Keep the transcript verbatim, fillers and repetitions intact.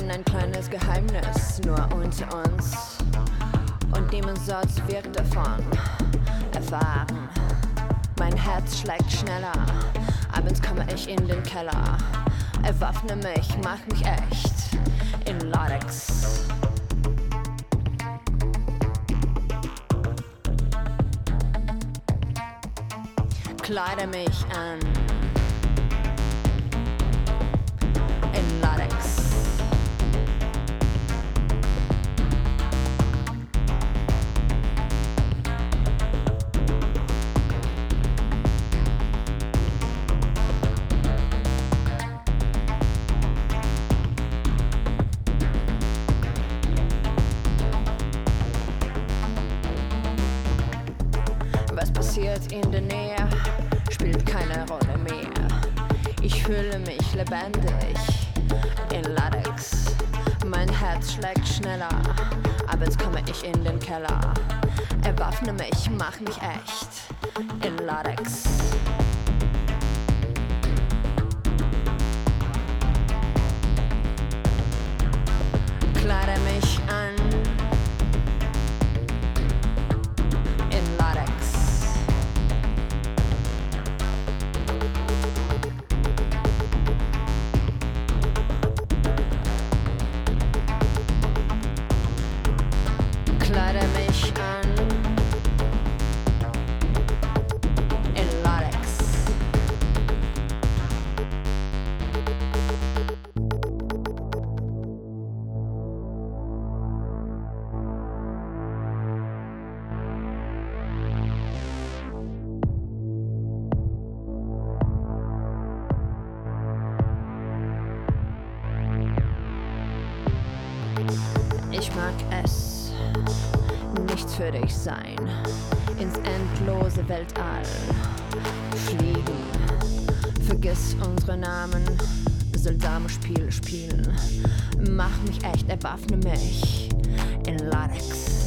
beiden ein kleines Geheimnis, nur unter uns. Und niemand sonst wird davon erfahren. Mein Herz schlägt schneller, abends komme ich in den Keller. Erwaffne mich, mach mich echt in Latex. Kleide mich an in Latex. Was passiert in der Nähe, spielt keine Rolle mehr. Ich fühle mich lebendig in Latex. Mein Herz schlägt schneller, abends komme ich in den Keller. Erwaffne mich, mach mich echt in Latex. Kleide mich an in Latex. Kleide mich an in Latex. Ich mag es, nichts für dich sein, ins endlose Weltall fliegen. Vergiss unsere Namen, soll Damenspiel spielen. Mach mich echt, erwaffne mich in Latex.